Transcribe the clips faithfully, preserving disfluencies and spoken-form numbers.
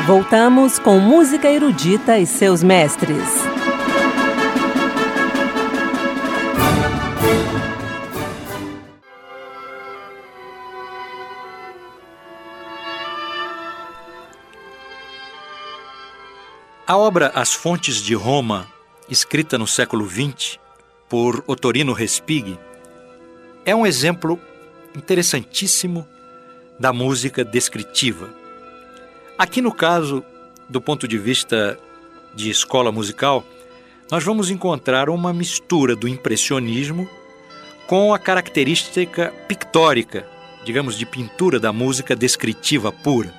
Voltamos com música erudita e seus mestres. A obra As Fontes de Roma, escrita no século vinte por Ottorino Respighi, é um exemplo interessantíssimo da música descritiva. Aqui no caso, do ponto de vista de escola musical, nós vamos encontrar uma mistura do impressionismo com a característica pictórica, digamos, de pintura da música descritiva pura.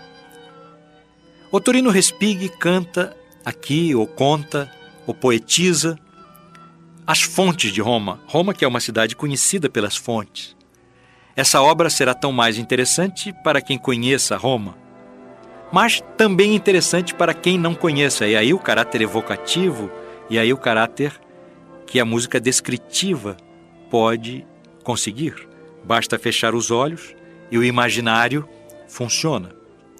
Ottorino Respighi canta aqui, ou conta, ou poetiza as fontes de Roma. Roma, que é uma cidade conhecida pelas fontes. Essa obra será tão mais interessante para quem conheça Roma, mas também interessante para quem não conheça. E aí o caráter evocativo, e aí o caráter que a música descritiva pode conseguir. Basta fechar os olhos e o imaginário funciona.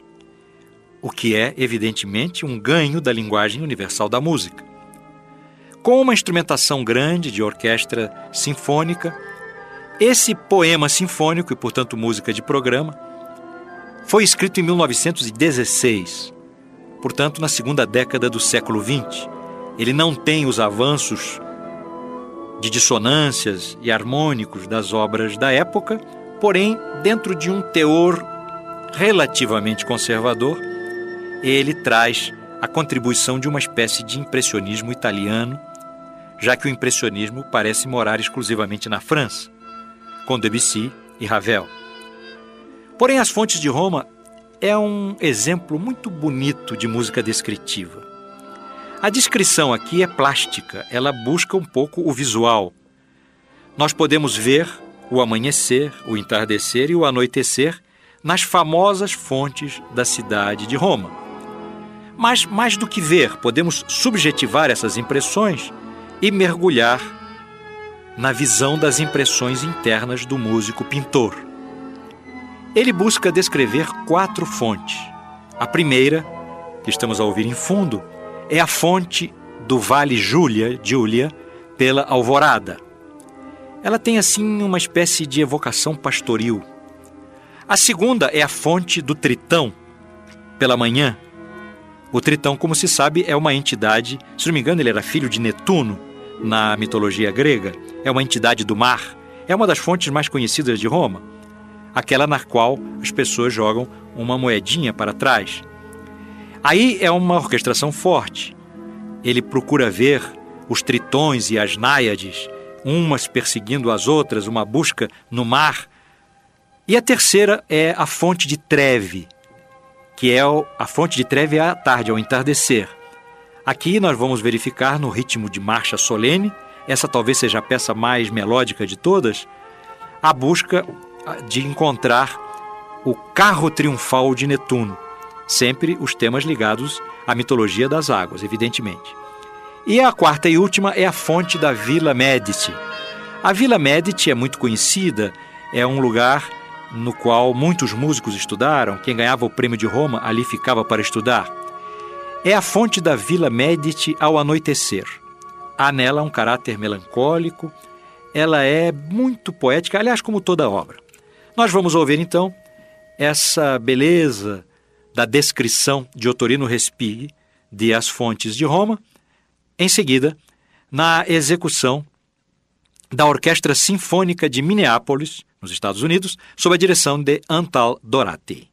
O que é, evidentemente, um ganho da linguagem universal da música. Com uma instrumentação grande de orquestra sinfônica, esse poema sinfônico, e portanto música de programa, foi escrito em mil novecentos e dezesseis, portanto na segunda década do século vinte. Ele não tem os avanços de dissonâncias e harmônicos das obras da época, porém, dentro de um teor relativamente conservador, ele traz a contribuição de uma espécie de impressionismo italiano, já que o impressionismo parece morar exclusivamente na França, com Debussy e Ravel. Porém, As Fontes de Roma é um exemplo muito bonito de música descritiva. A descrição aqui é plástica, ela busca um pouco o visual. Nós podemos ver o amanhecer, o entardecer e o anoitecer nas famosas fontes da cidade de Roma. Mas, mais do que ver, podemos subjetivar essas impressões e mergulhar na visão das impressões internas do músico pintor. Ele busca descrever quatro fontes. A primeira, que estamos a ouvir em fundo, é a fonte do Vale Giulia, Giulia, pela alvorada. Ela tem, assim, uma espécie de evocação pastoril. A segunda é a fonte do Tritão, pela manhã. O Tritão, como se sabe, é uma entidade, se não me engano, ele era filho de Netuno, na mitologia grega. É uma entidade do mar. É uma das fontes mais conhecidas de Roma, aquela na qual as pessoas jogam uma moedinha para trás. Aí é uma orquestração forte. Ele procura ver os tritões e as náiades, umas perseguindo as outras, uma busca no mar. E a terceira é a fonte de Treve, que é a fonte de Treve à tarde, ao entardecer. Aqui nós vamos verificar no ritmo de marcha solene, essa talvez seja a peça mais melódica de todas, a busca de encontrar o carro triunfal de Netuno, sempre os temas ligados à mitologia das águas, evidentemente. E a quarta e última é a fonte da Villa Medici. A Villa Medici é muito conhecida, é um lugar no qual muitos músicos estudaram. Quem ganhava o prêmio de Roma ali ficava para estudar. É a fonte da Villa Medici ao anoitecer. Há nela um caráter melancólico, ela é muito poética, aliás, como toda obra. Nós vamos ouvir, então, essa beleza da descrição de Ottorino Respighi de As Fontes de Roma, em seguida, na execução da Orquestra Sinfônica de Minneapolis, nos Estados Unidos, sob a direção de Antal Dorati.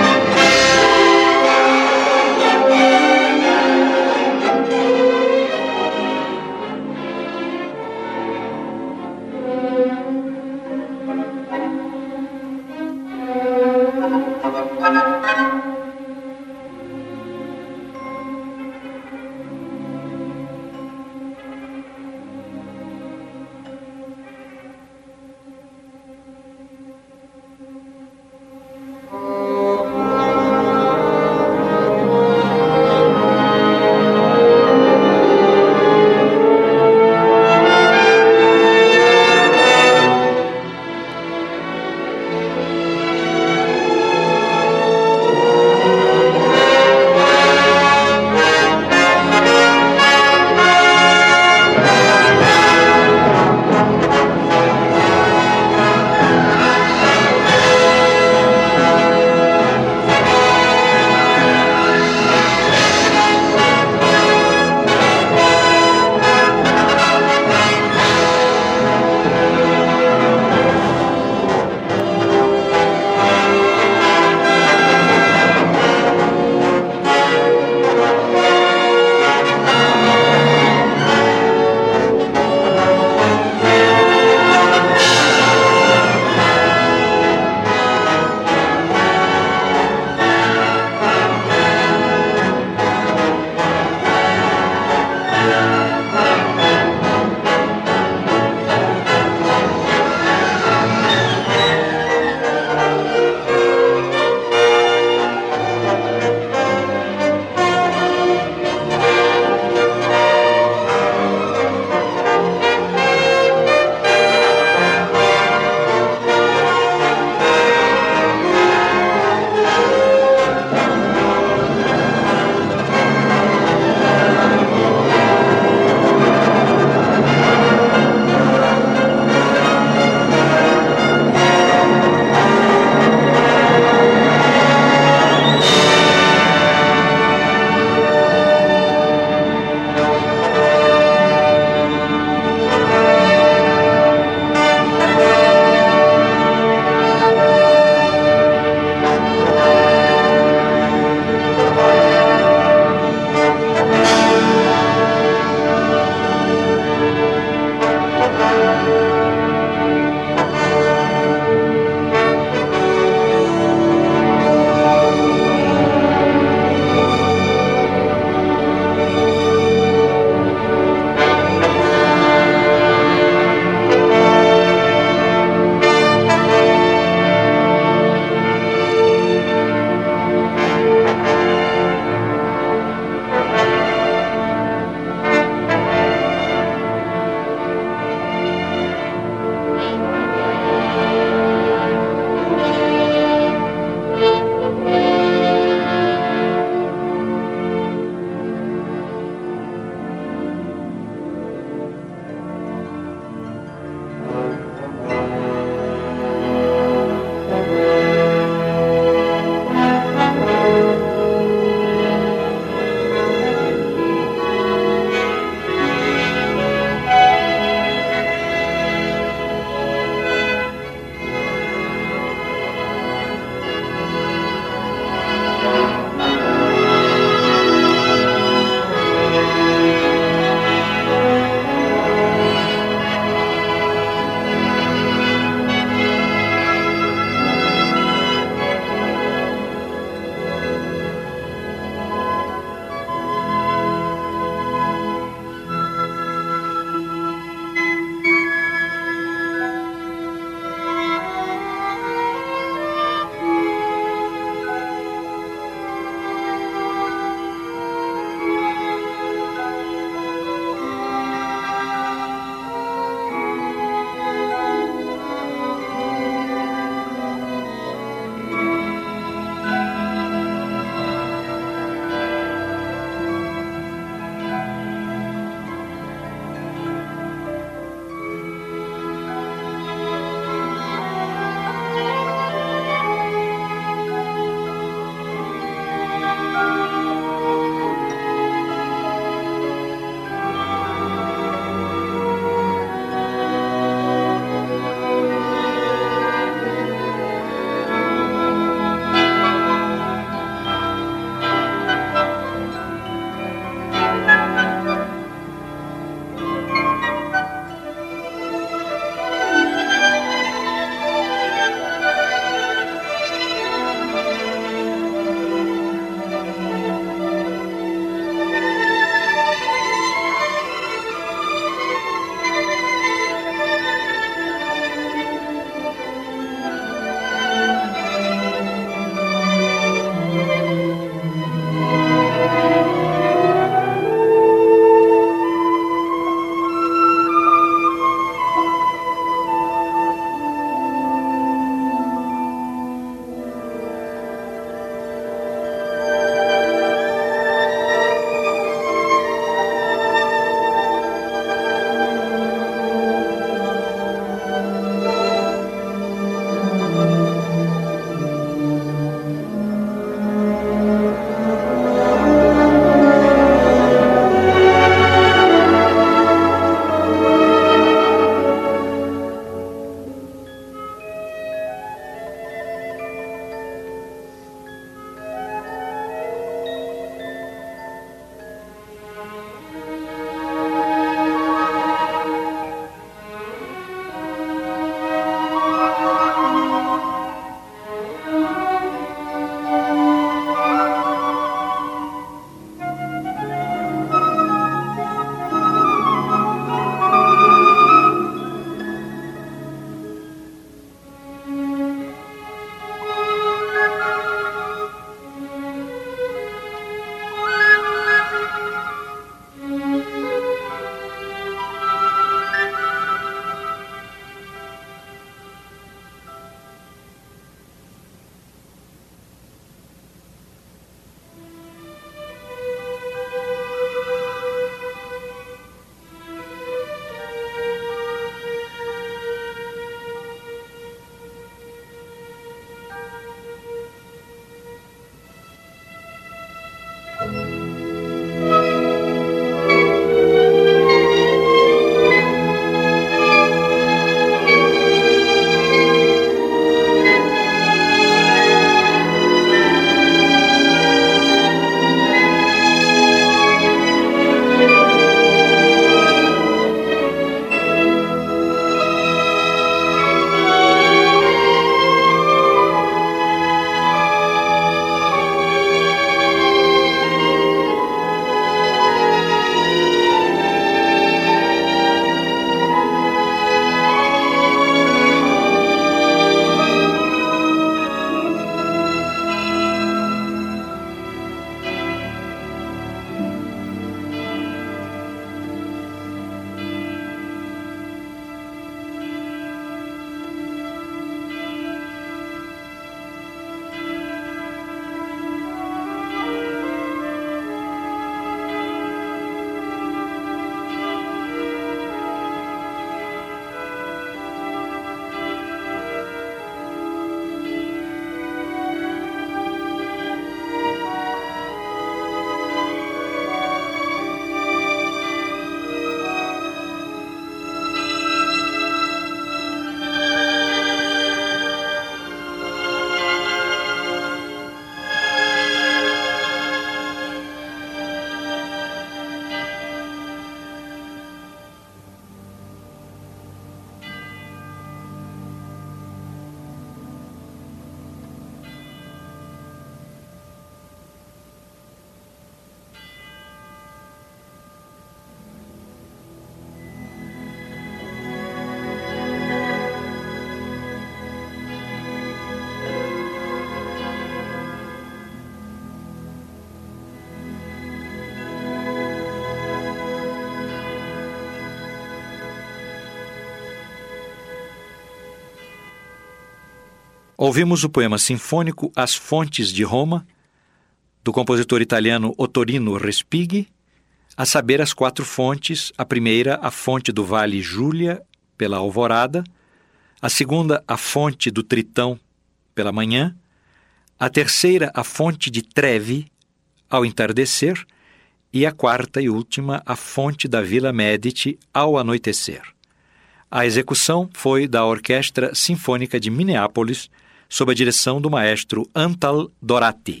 Ouvimos o poema sinfônico As Fontes de Roma, do compositor italiano Ottorino Respighi, a saber as quatro fontes: a primeira, a fonte do Vale Júlia, pela alvorada; a segunda, a fonte do Tritão, pela manhã; a terceira, a fonte de Trevi, ao entardecer; e a quarta e última, a fonte da Vila Medici, ao anoitecer. A execução foi da Orquestra Sinfônica de Minneapolis, sob a direção do maestro Antal Dorati.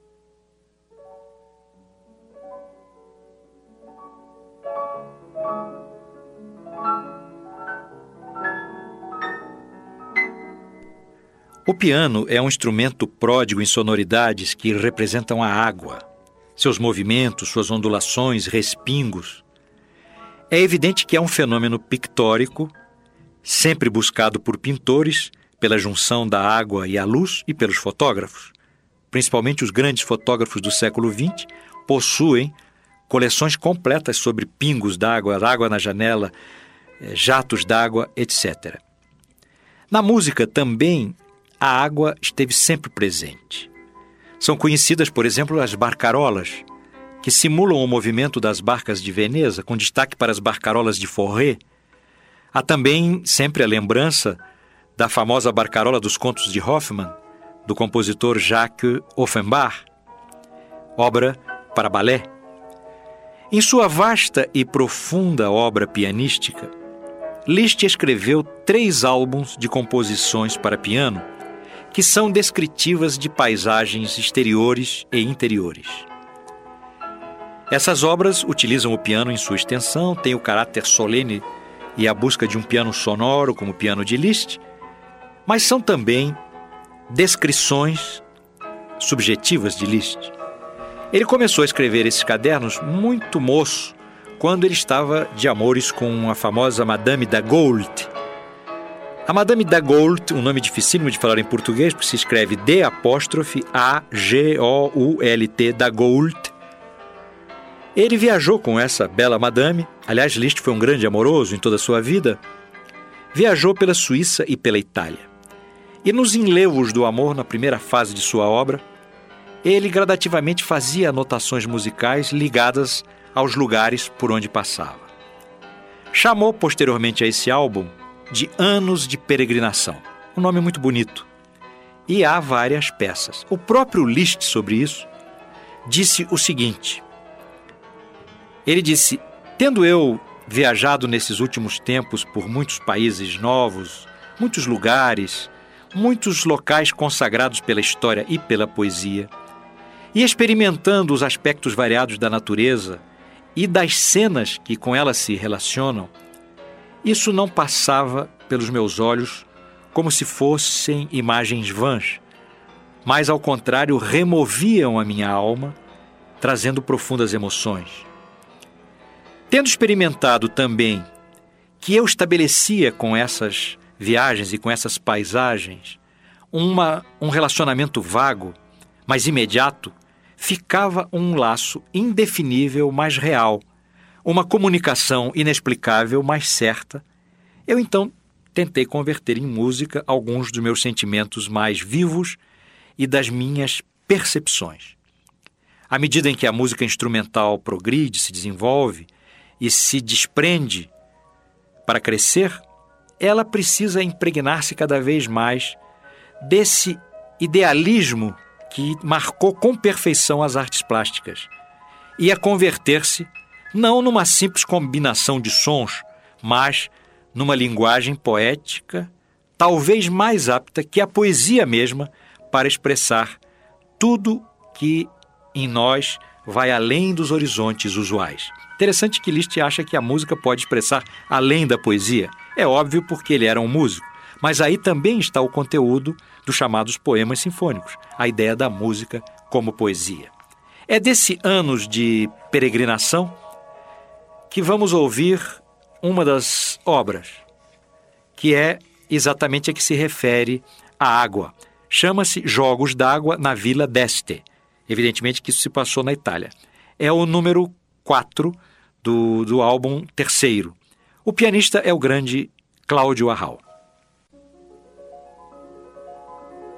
O piano é um instrumento pródigo em sonoridades que representam a água, seus movimentos, suas ondulações, respingos. É evidente que é um fenômeno pictórico, sempre buscado por pintores, pela junção da água e a luz, e pelos fotógrafos. Principalmente os grandes fotógrafos do século vinte possuem coleções completas sobre pingos d'água, água na janela, jatos d'água, etcétera. Na música também a água esteve sempre presente. São conhecidas, por exemplo, as barcarolas, que simulam o movimento das barcas de Veneza, com destaque para as barcarolas de Forré. Há também sempre a lembrança da famosa barcarola dos Contos de Hoffmann, do compositor Jacques Offenbach, obra para balé. Em sua vasta e profunda obra pianística, Liszt escreveu três álbuns de composições para piano que são descritivas de paisagens exteriores e interiores. Essas obras utilizam o piano em sua extensão, têm o caráter solene e a busca de um piano sonoro, como o piano de Liszt, mas são também descrições subjetivas de Liszt. Ele começou a escrever esses cadernos muito moço, quando ele estava de amores com a famosa Madame d'Agoult. A Madame d'Agoult, um nome dificílimo de falar em português, porque se escreve D apóstrofe A G O U L T, d'Agoult. Ele viajou com essa bela madame, aliás, Liszt foi um grande amoroso em toda a sua vida, viajou pela Suíça e pela Itália. E nos enlevos do amor, na primeira fase de sua obra, ele gradativamente fazia anotações musicais ligadas aos lugares por onde passava. Chamou posteriormente a esse álbum de Anos de Peregrinação, um nome muito bonito. E há várias peças. O próprio Liszt, sobre isso, disse o seguinte: ele disse, tendo eu viajado nesses últimos tempos por muitos países novos, muitos lugares, muitos locais consagrados pela história e pela poesia, e experimentando os aspectos variados da natureza e das cenas que com ela se relacionam, isso não passava pelos meus olhos como se fossem imagens vãs, mas, ao contrário, removiam a minha alma, trazendo profundas emoções. Tendo experimentado também que eu estabelecia com essas viagens e com essas paisagens uma, um relacionamento vago, mas imediato, ficava um laço indefinível, mas real, uma comunicação inexplicável, mas certa. Eu então tentei converter em música alguns dos meus sentimentos mais vivos e das minhas percepções. À medida em que a música instrumental progride, se desenvolve e se desprende para crescer, ela precisa impregnar-se cada vez mais desse idealismo que marcou com perfeição as artes plásticas e a converter-se não numa simples combinação de sons, mas numa linguagem poética, talvez mais apta que a poesia mesma para expressar tudo que em nós vai além dos horizontes usuais. Interessante que Liszt acha que a música pode expressar além da poesia. É óbvio porque ele era um músico, mas aí também está o conteúdo dos chamados poemas sinfônicos, a ideia da música como poesia. É desse Anos de Peregrinação que vamos ouvir uma das obras, que é exatamente a que se refere à água. Chama-se Jogos d'Água na Vila d'Este. Evidentemente que isso se passou na Itália. É o número quatro do, do álbum terceiro. O pianista é o grande Cláudio Arrau.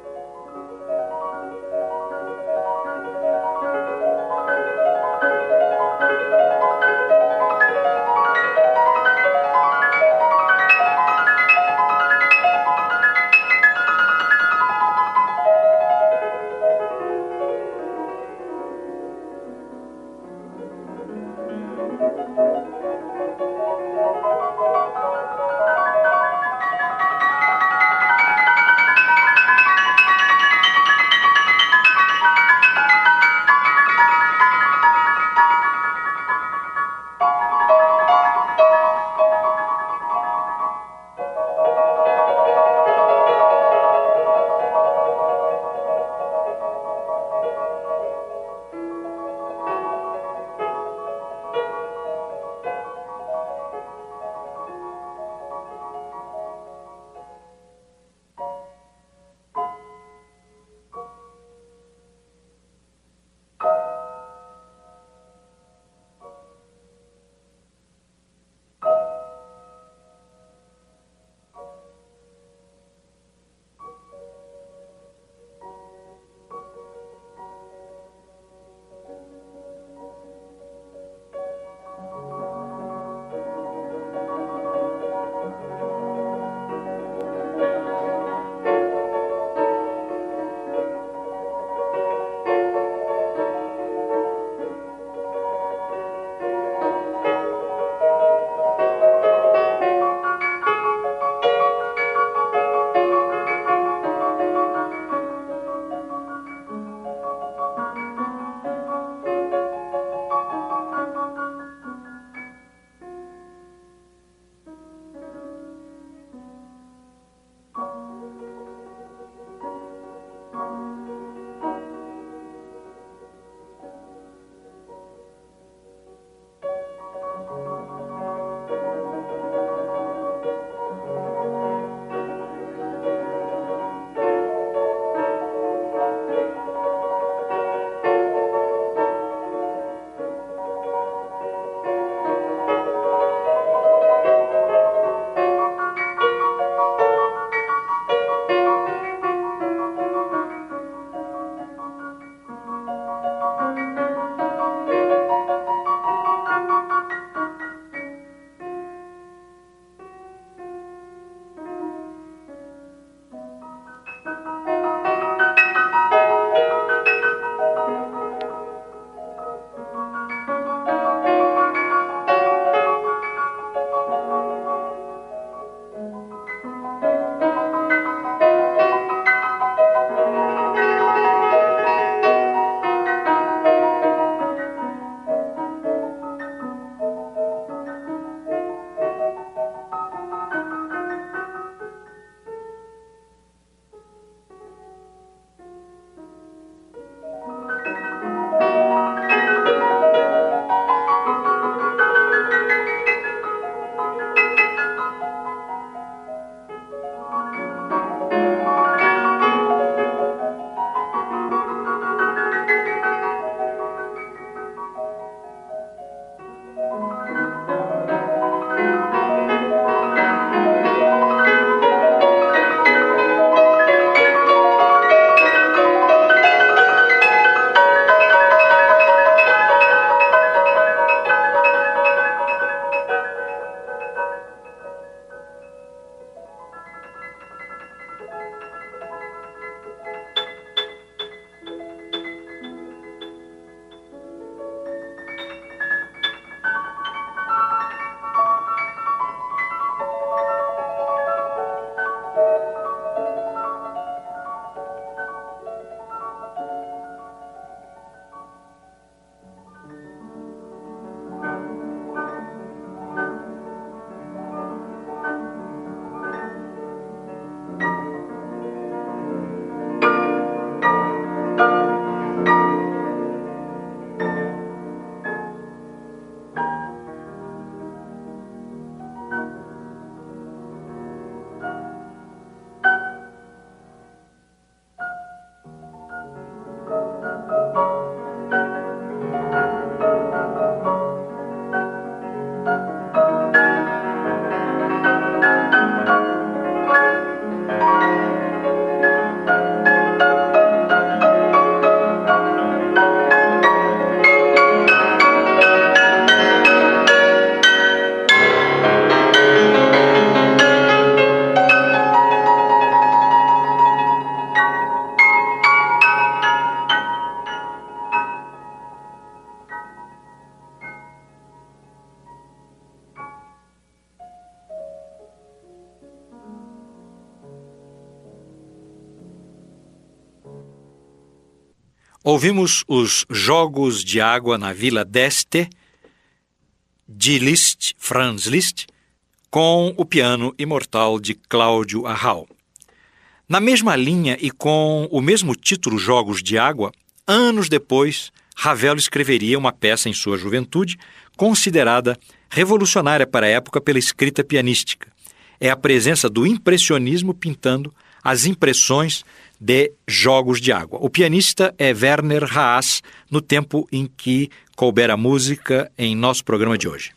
Ouvimos os Jogos de Água na Vila d'Este, de Liszt, Franz Liszt, com o piano imortal de Cláudio Arrau. Na mesma linha e com o mesmo título, Jogos de Água, anos depois, Ravel escreveria uma peça em sua juventude, considerada revolucionária para a época pela escrita pianística. É a presença do impressionismo pintando as impressões de Jogos de Água. O pianista é Werner Haas, no tempo em que couber a música em nosso programa de hoje.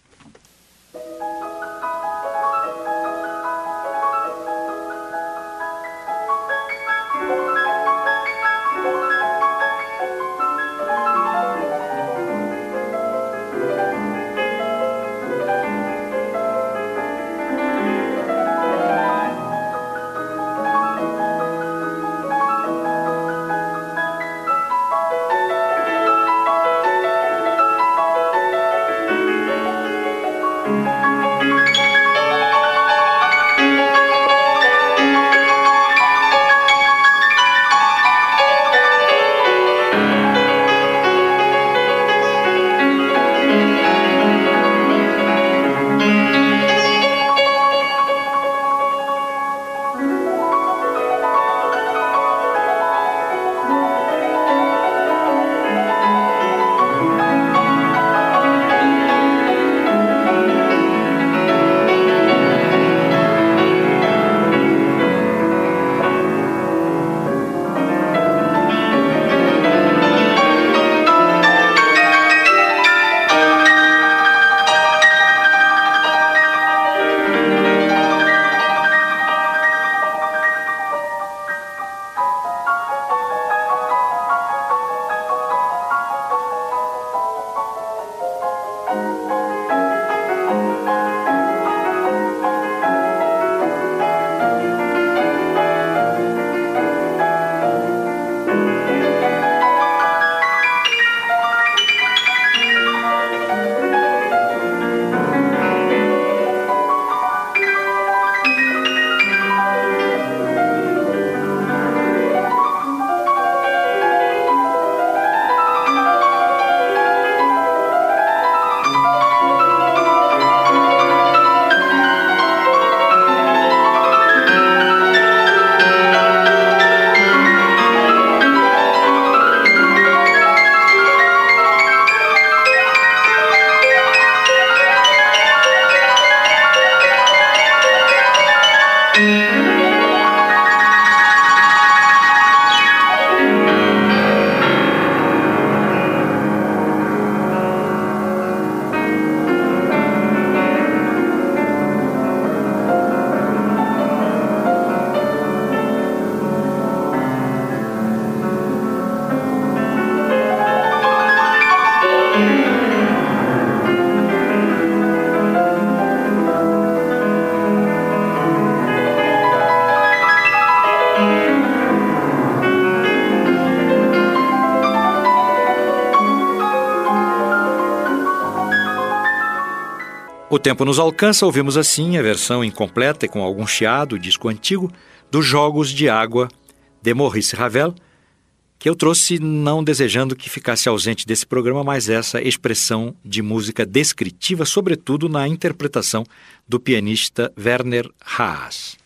O tempo nos alcança, ouvimos assim a versão incompleta e com algum chiado, disco antigo, dos Jogos de Água de Maurice Ravel, que eu trouxe não desejando que ficasse ausente desse programa, mas essa expressão de música descritiva, sobretudo na interpretação do pianista Werner Haas.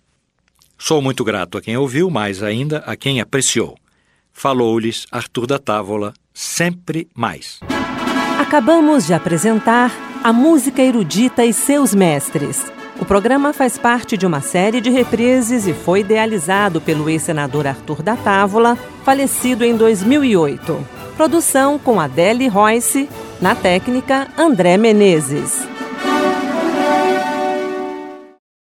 Sou muito grato a quem ouviu, mais ainda a quem apreciou. Falou-lhes Arthur da Távola, sempre mais. Acabamos de apresentar A Música Erudita e Seus Mestres. O programa faz parte de uma série de reprises e foi idealizado pelo ex-senador Arthur da Távola, falecido em dois mil e oito. Produção com Adele Royce, na técnica André Menezes.